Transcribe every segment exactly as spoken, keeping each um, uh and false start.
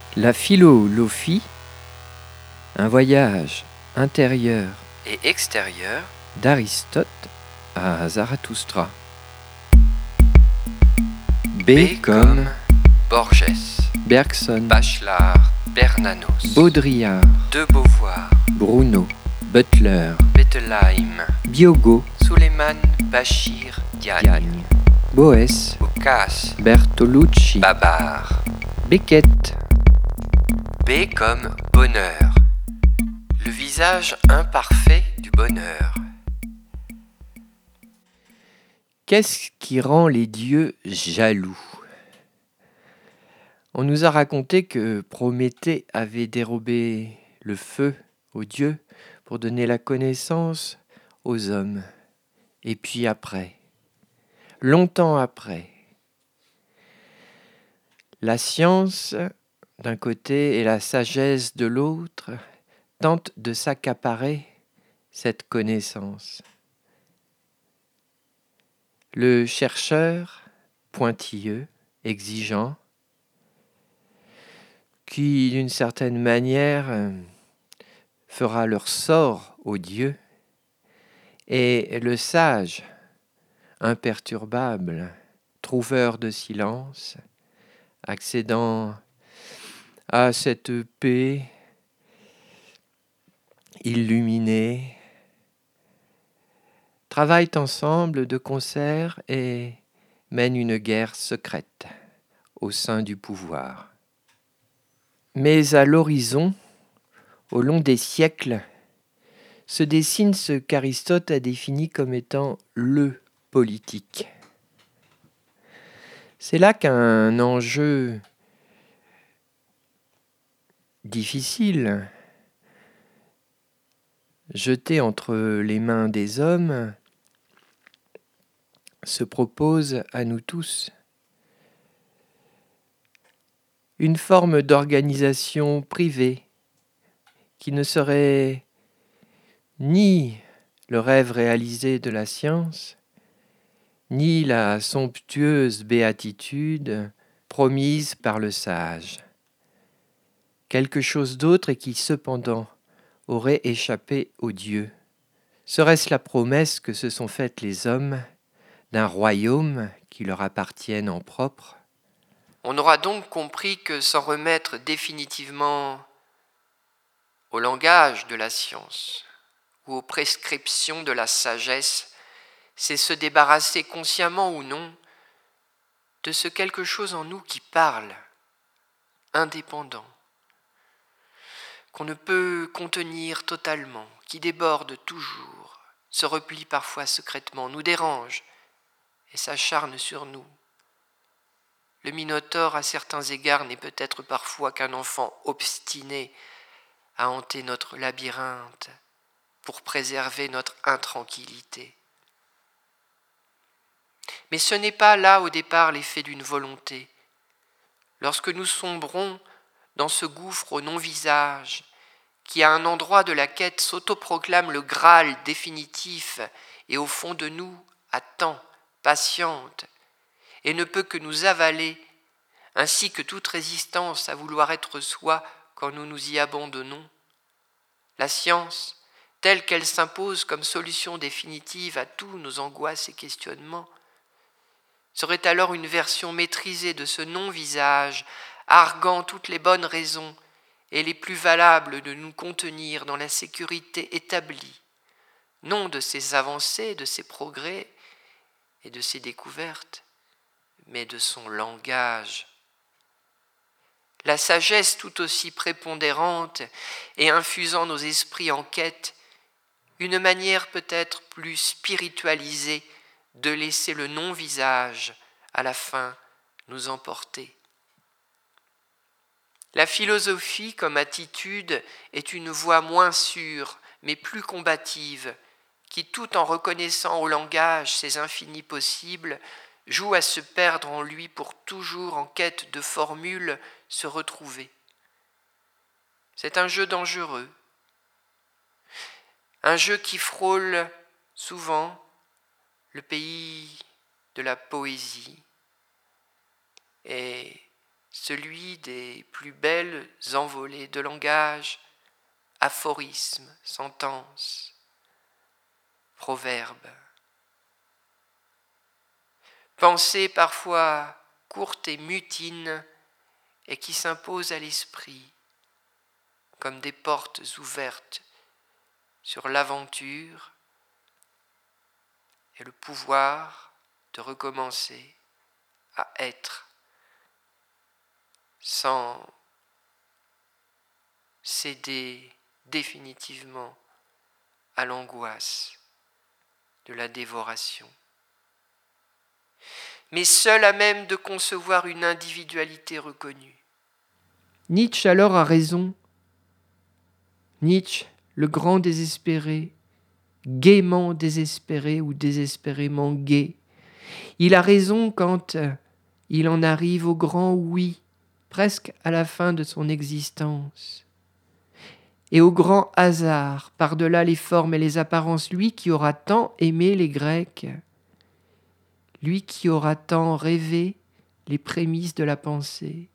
La philolophie, un voyage intérieur et extérieur d'Aristote à Zarathustra. B comme Borges, Bergson, Bachelard, Bernanos, Baudrillard, De Beauvoir, Bruno, Butler, Bettelheim, Biogo, Suleiman Bachir Diagne, Diagne, Boès, Boccace, Bertolucci, Babar. Beckett. B comme bonheur, le visage imparfait du bonheur. Qu'est-ce qui rend les dieux jaloux ? On nous a raconté que Prométhée avait dérobé le feu aux dieux pour donner la connaissance aux hommes. Et puis après, longtemps après, la science d'un côté et la sagesse de l'autre tentent de s'accaparer cette connaissance. Le chercheur, pointilleux, exigeant, qui d'une certaine manière fera leur sort aux dieux, et le sage, imperturbable, trouveur de silence, accédant à cette paix illuminée, travaillent ensemble de concert et mènent une guerre secrète au sein du pouvoir. Mais à l'horizon, au long des siècles, se dessine ce qu'Aristote a défini comme étant le politique. C'est là qu'un enjeu difficile, jeté entre les mains des hommes, se propose à nous tous. Une forme d'organisation privée qui ne serait ni le rêve réalisé de la science, ni la somptueuse béatitude promise par le sage. Quelque chose d'autre et qui cependant aurait échappé aux dieux. Serait-ce la promesse que se sont faites les hommes d'un royaume qui leur appartienne en propre ? On aura donc compris que s'en remettre définitivement au langage de la science ou aux prescriptions de la sagesse, c'est se débarrasser consciemment ou non de ce quelque chose en nous qui parle, indépendant, qu'on ne peut contenir totalement, qui déborde toujours, se replie parfois secrètement, nous dérange et s'acharne sur nous. Le Minotaure, à certains égards, n'est peut-être parfois qu'un enfant obstiné à hanter notre labyrinthe pour préserver notre intranquillité. Mais ce n'est pas là au départ l'effet d'une volonté. Lorsque nous sombrons dans ce gouffre au non-visage, qui à un endroit de la quête s'autoproclame le Graal définitif et au fond de nous attend, patiente, et ne peut que nous avaler, ainsi que toute résistance à vouloir être soi quand nous nous y abandonnons. La science, telle qu'elle s'impose comme solution définitive à tous nos angoisses et questionnements, serait alors une version maîtrisée de ce non-visage, arguant toutes les bonnes raisons et les plus valables de nous contenir dans la sécurité établie, non de ses avancées, de ses progrès et de ses découvertes, mais de son langage. La sagesse tout aussi prépondérante et infusant nos esprits en quête, une manière peut-être plus spiritualisée de laisser le non-visage à la fin nous emporter. La philosophie comme attitude est une voie moins sûre mais plus combative qui, tout en reconnaissant au langage ses infinis possibles, joue à se perdre en lui pour toujours en quête de formules se retrouver. C'est un jeu dangereux, un jeu qui frôle souvent le pays de la poésie et celui des plus belles envolées de langage, aphorismes, sentences, proverbes. Pensée parfois courte et mutine et qui s'impose à l'esprit comme des portes ouvertes sur l'aventure et le pouvoir de recommencer à être sans céder définitivement à l'angoisse de la dévoration. Mais seul à même de concevoir une individualité reconnue. Nietzsche alors a raison. Nietzsche, le grand désespéré, gaiement désespéré ou désespérément gai. Il a raison quand il en arrive au grand oui, presque à la fin de son existence. Et au grand hasard, par-delà les formes et les apparences, lui qui aura tant aimé les Grecs, lui qui aura tant rêvé les prémices de la pensée,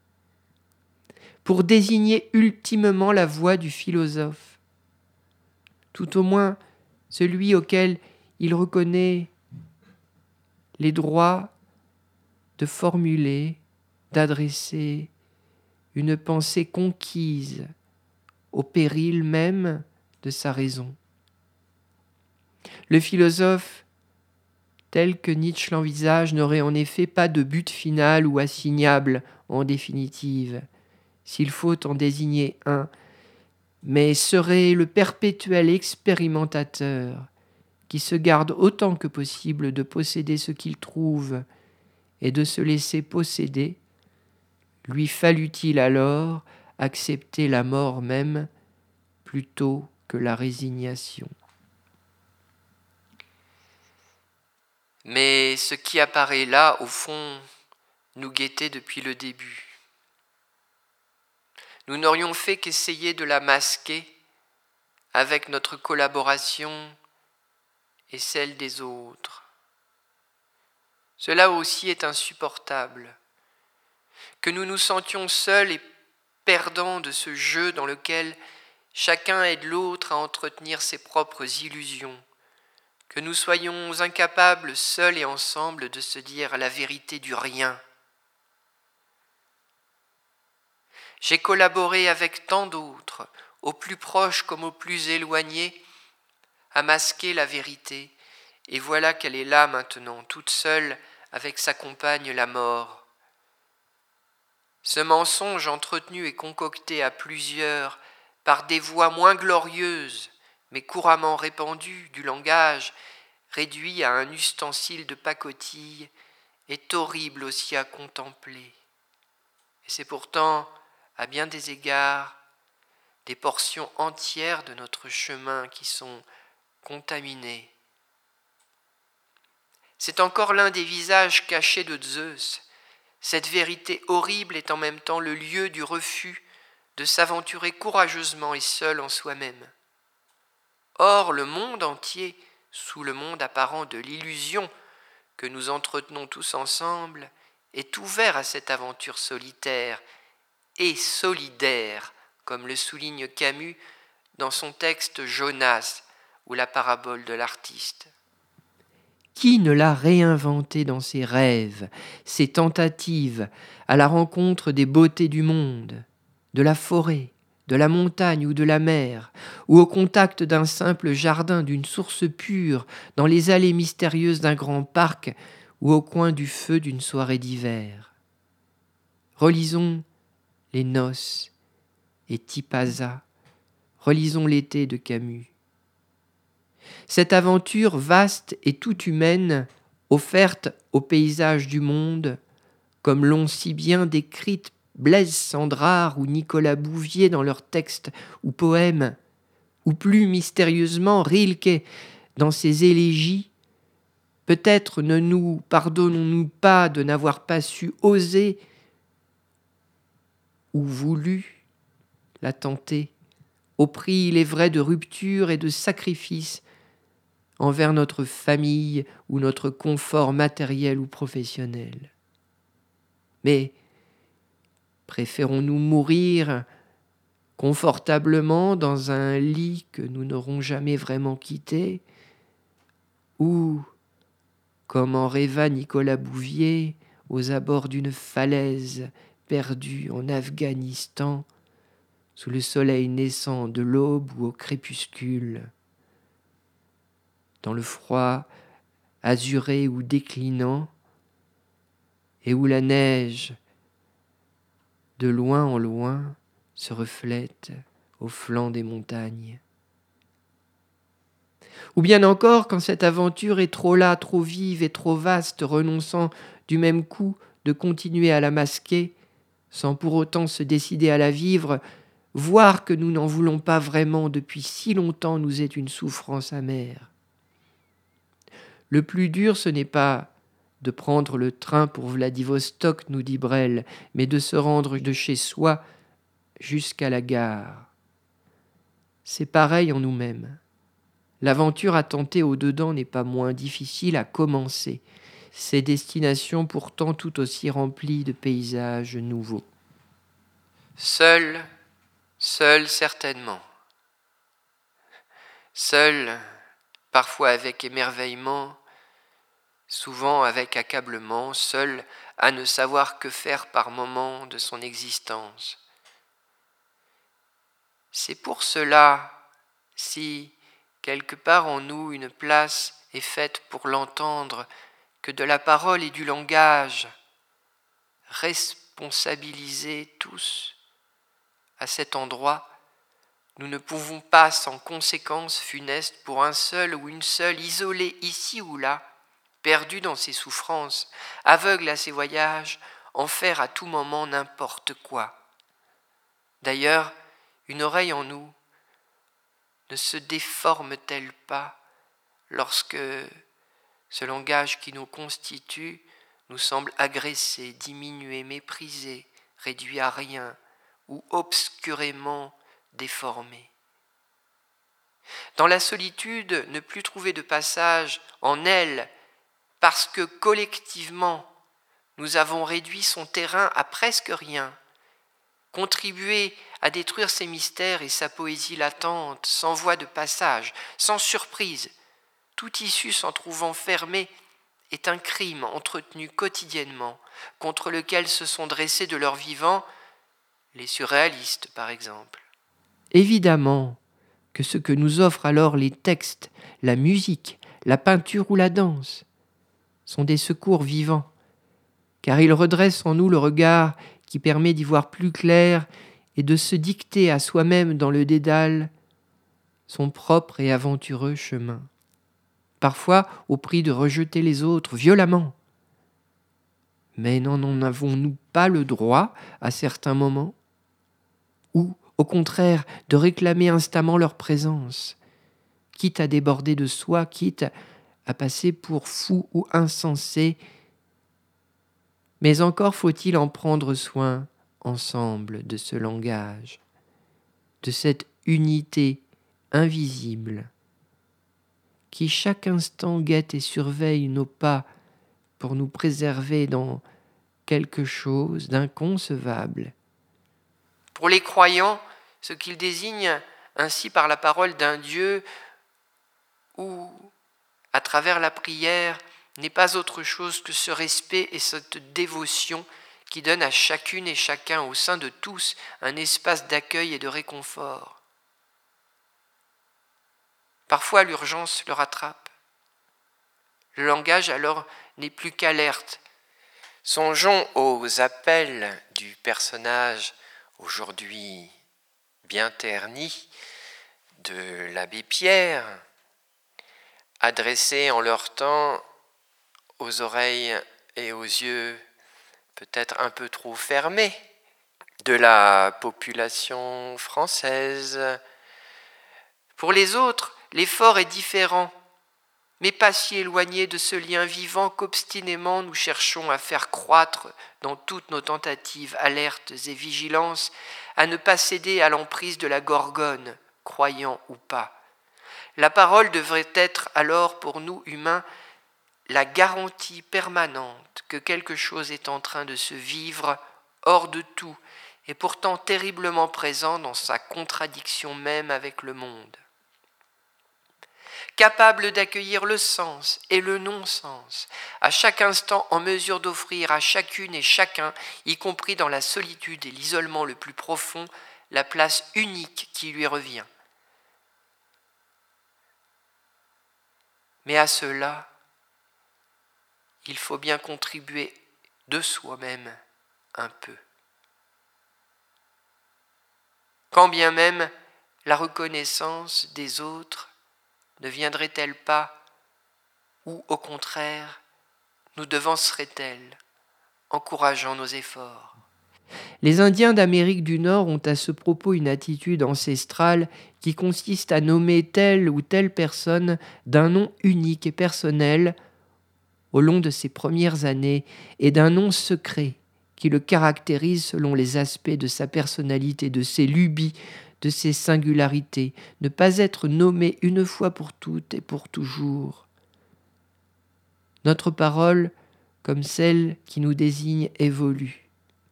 pour désigner ultimement la voix du philosophe, tout au moins celui auquel il reconnaît les droits de formuler, d'adresser une pensée conquise au péril même de sa raison. Le philosophe, tel que Nietzsche l'envisage, n'aurait en effet pas de but final ou assignable en définitive, s'il faut en désigner un, mais serait le perpétuel expérimentateur qui se garde autant que possible de posséder ce qu'il trouve et de se laisser posséder. Lui fallut-il alors accepter la mort même plutôt que la résignation. Mais ce qui apparaît là, au fond, nous guettait depuis le début. Nous n'aurions fait qu'essayer de la masquer avec notre collaboration et celle des autres. Cela aussi est insupportable, que nous nous sentions seuls et perdants de ce jeu dans lequel chacun aide l'autre à entretenir ses propres illusions, que nous soyons incapables, seuls et ensemble, de se dire la vérité du rien. J'ai collaboré avec tant d'autres, aux plus proches comme aux plus éloignés, à masquer la vérité, et voilà qu'elle est là maintenant, toute seule, avec sa compagne la mort. Ce mensonge entretenu et concocté à plusieurs par des voix moins glorieuses, mais couramment répandues du langage, réduit à un ustensile de pacotille, est horrible aussi à contempler. Et c'est pourtant, à bien des égards, des portions entières de notre chemin qui sont contaminées. C'est encore l'un des visages cachés de Zeus. Cette vérité horrible est en même temps le lieu du refus de s'aventurer courageusement et seul en soi-même. Or, le monde entier, sous le monde apparent de l'illusion que nous entretenons tous ensemble, est ouvert à cette aventure solitaire et solidaire, comme le souligne Camus dans son texte Jonas ou la parabole de l'artiste. Qui ne l'a réinventé dans ses rêves, ses tentatives à la rencontre des beautés du monde, de la forêt, de la montagne ou de la mer, ou au contact d'un simple jardin, d'une source pure, dans les allées mystérieuses d'un grand parc ou au coin du feu d'une soirée d'hiver. Relisons les noces et Tipasa, relisons l'été de Camus. Cette aventure vaste et toute humaine, offerte au paysage du monde, comme l'ont si bien décrite Blaise Cendrars ou Nicolas Bouvier dans leurs textes ou poèmes, ou plus mystérieusement Rilke dans ses élégies, peut-être ne nous pardonnons-nous pas de n'avoir pas su oser ou voulu la tenter, au prix, il est vrai, de rupture et de sacrifice envers notre famille ou notre confort matériel ou professionnel. Mais Préférons-nous mourir confortablement dans un lit que nous n'aurons jamais vraiment quitté, ou, comme en rêva Nicolas Bouvier, aux abords d'une falaise perdue en Afghanistan, sous le soleil naissant de l'aube ou au crépuscule, dans le froid azuré ou déclinant, et où la neige, de loin en loin, se reflète au flanc des montagnes. Ou bien encore, quand cette aventure est trop là, trop vive et trop vaste, renonçant du même coup de continuer à la masquer, sans pour autant se décider à la vivre, voir que nous n'en voulons pas vraiment depuis si longtemps nous est une souffrance amère. Le plus dur, ce n'est pas de prendre le train pour Vladivostok, nous dit Brel, mais de se rendre de chez soi jusqu'à la gare. C'est pareil en nous-mêmes. L'aventure à tenter au-dedans n'est pas moins difficile à commencer. Ces destinations pourtant tout aussi remplies de paysages nouveaux. Seul, seul certainement. Seul, parfois avec émerveillement, souvent avec accablement, seul à ne savoir que faire par moments de son existence. C'est pour cela, si quelque part en nous une place est faite pour l'entendre, que de la parole et du langage, responsabilisés tous à cet endroit, nous ne pouvons pas, sans conséquences funestes pour un seul ou une seule, isolé ici ou là, perdu dans ses souffrances, aveugle à ses voyages, en faire à tout moment n'importe quoi. D'ailleurs, une oreille en nous ne se déforme-t-elle pas lorsque ce langage qui nous constitue nous semble agressé, diminué, méprisé, réduit à rien ou obscurément déformé? Dans la solitude, ne plus trouver de passage en elle parce que collectivement nous avons réduit son terrain à presque rien, contribué à détruire ses mystères et sa poésie latente, sans voie de passage, sans surprise, tout issue s'en trouvant fermée, est un crime entretenu quotidiennement, contre lequel se sont dressés de leur vivant les surréalistes, par exemple. Évidemment que ce que nous offrent alors les textes, la musique, la peinture ou la danse sont des secours vivants, car ils redressent en nous le regard qui permet d'y voir plus clair et de se dicter à soi-même dans le dédale son propre et aventureux chemin. Parfois au prix de rejeter les autres violemment. Mais n'en avons-nous pas le droit à certains moments? Ou, au contraire, de réclamer instamment leur présence, quitte à déborder de soi, quitte à passer pour fou ou insensé. Mais encore faut-il en prendre soin ensemble de ce langage, de cette unité invisible qui chaque instant guette et surveille nos pas pour nous préserver dans quelque chose d'inconcevable. Pour les croyants, ce qu'ils désignent ainsi par la parole d'un Dieu ou à travers la prière n'est pas autre chose que ce respect et cette dévotion qui donnent à chacune et chacun au sein de tous un espace d'accueil et de réconfort. Parfois l'urgence le rattrape. Le langage alors n'est plus qu'alerte. Songeons aux appels du personnage aujourd'hui bien terni de l'abbé Pierre, adressés en leur temps aux oreilles et aux yeux peut-être un peu trop fermés de la population française. Pour les autres, l'effort est différent, mais pas si éloigné de ce lien vivant qu'obstinément nous cherchons à faire croître dans toutes nos tentatives, alertes et vigilances, à ne pas céder à l'emprise de la gorgone, croyant ou pas. La parole devrait être alors pour nous humains la garantie permanente que quelque chose est en train de se vivre hors de tout, et pourtant terriblement présent dans sa contradiction même avec le monde. Capable d'accueillir le sens et le non-sens, à chaque instant en mesure d'offrir à chacune et chacun, y compris dans la solitude et l'isolement le plus profond, la place unique qui lui revient. Mais à cela, il faut bien contribuer de soi-même un peu. Quand bien même la reconnaissance des autres ne viendrait-elle pas, ou au contraire, nous devancerait-elle, encourageant nos efforts? Les Indiens d'Amérique du Nord ont à ce propos une attitude ancestrale qui consiste à nommer telle ou telle personne d'un nom unique et personnel au long de ses premières années et d'un nom secret qui le caractérise selon les aspects de sa personnalité, de ses lubies, de ses singularités, ne pas être nommé une fois pour toutes et pour toujours. Notre parole, comme celle qui nous désigne, évolue.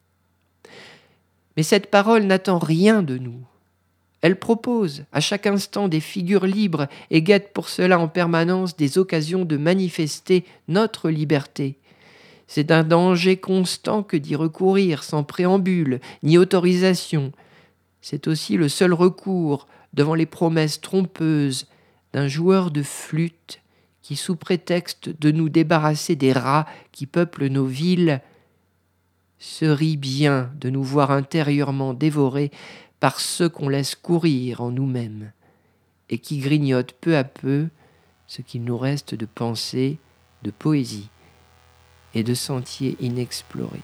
Mais cette parole n'attend rien de nous. Elle propose à chaque instant des figures libres et guette pour cela en permanence des occasions de manifester notre liberté. C'est un danger constant que d'y recourir sans préambule ni autorisation. C'est aussi le seul recours devant les promesses trompeuses d'un joueur de flûte qui, sous prétexte de nous débarrasser des rats qui peuplent nos villes, se rit bien de nous voir intérieurement dévorés par ceux qu'on laisse courir en nous-mêmes et qui grignotent peu à peu ce qu'il nous reste de pensée, de poésie et de sentiers inexplorés.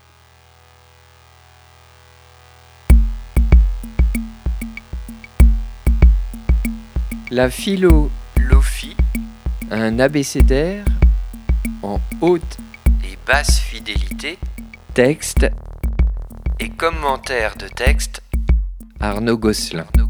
La philo-lophie, un abécédaire en haute et basse fidélité, texte et commentaire de texte, Arnaud Gosselin.